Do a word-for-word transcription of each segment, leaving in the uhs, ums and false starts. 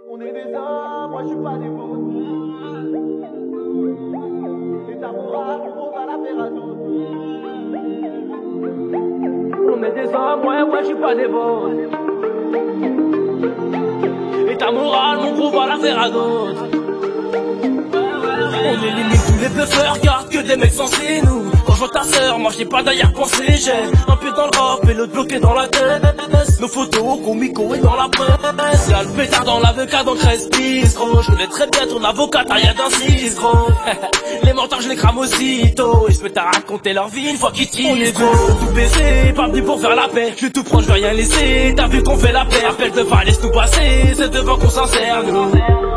On est des hommes, moi je suis pas des vôtres. Et ta morale, on va la faire à d'autres. On est des hommes, ouais, ouais, je suis pas des vôtres. Et ta morale, mon gros, va la faire à d'autres. On élimine tous les bluffeurs, garde que des mecs censés nous. Quand je vois ta sœur, moi j'ai pas d'arrière-pensée. J'ai un pied dans le rap et l'autre bloqué dans la tête. Nos photos, comico et dans la presse. Y'a le pétard dans l'avocat dans treize pistes, gros. Je connais très bien ton avocat, t'as rien d'insiste, gros. Les mentards, je les crame aussitôt. Et je peux t'à raconter leur vie une fois qu'ils tirent. On est gros, tout baisé, pas venu pour faire la paix. Je vais tout prendre, je vais rien laisser. T'as vu qu'on fait la paix, appelle de pas, laisse tout passer. C'est devant qu'on s'en sert, nous.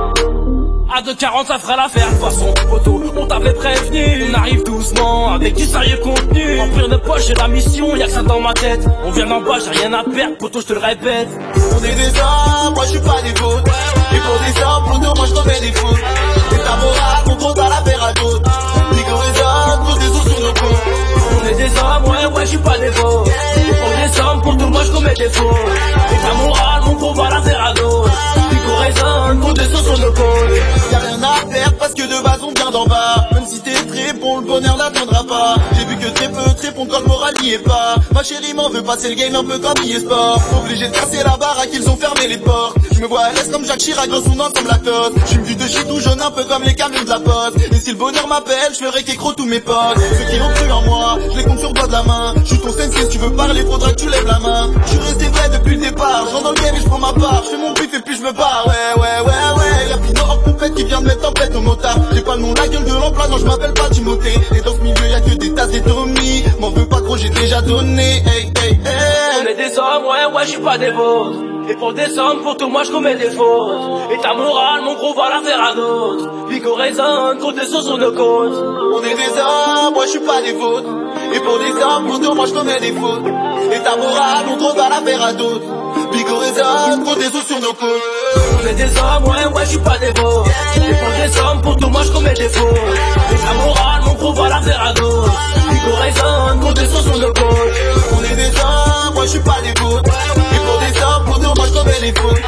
À deux quarante ça ferait l'affaire, de toute façon, photo, on t'avait prévenu. On arrive doucement, avec du sérieux contenu. Remplir de poche, j'ai la mission, y'a que ça dans ma tête. On vient d'en bas, j'ai rien à perdre, poto, je te le répète. On est des hommes, moi je suis pas des vôtres. Et pour des hommes, poto, moi je commets des fautes. Et ta morale, mon compte à la faire à d'autres. Nico les hommes, gros des os sur nos côtes. On est des hommes, ouais, ouais, je suis pas des vôtres. Et pour des hommes, pour tout, moi je commets des fautes. Et ta morale, mon compte va la faire à d'autres. Nico résonne, gros des os sur nos côtes. Y'a rien à perdre parce que de base on vient d'en bas. Même si t'es très bon, le bonheur n'attendra pas. J'ai vu que très peu très bon quand le moral n'y est pas. Ma chérie m'en veut passer le game un peu comme e-sport. Obligé de casser la barre à qu'ils ont fermé les portes. Je me vois à l'aise comme Jacques Chirac, grosse ou non comme la tosse. Je suis une vue de shit tout jaune un peu comme les camions de la poste. Et si le bonheur m'appelle, je ferai qu'écro tous mes potes. Ceux qui ont cru en moi, je les compte sur le doigt de la main. Je suis ton sensei, si tu veux parler, faudra que tu lèves la main. Je suis resté vrai depuis le départ. J'en dans le game et je prends ma part. Je fais mon bif et puis je me barre. Ouais, ouais, ouais, ouais. Y'a Pino en poupette qui vient de mettre en pète au motard. J'ai pas le nom, la gueule de l'emploi, non je m'appelle pas Timothée. Et dans ce milieu y'a que des tasses et Tommy. M'en veux pas trop, j'ai déjà donné. Hey, hey, hey. On est des hommes, ouais, ouais, je suis pas des vôtres. Et pour des sommes, pour tout, moi je commets des fautes. Et ta morale, mon gros, va la faire à d'autres. Vigo résonne, gros des sauts sur nos côtes. On est des hommes, moi je suis pas des vôtres. Et pour des hommes, pour tout, moi je commets des fautes. Et ta morale, mon gros, va la faire à d'autres. Vigo résonne, gros des sauts sur nos côtes. On est des hommes, ouais, ouais, je suis pas des vôtres. Et pour des sommes, pour tout, moi je commets des fautes. Et ta morale, mon gros, va la faire à d'autres. Vigo résonne, gros des sauts sur nos côtes. On est des hommes, moi je suis pas des vôtres. Et pour des hommes, pour tout, moi je commets des fautes.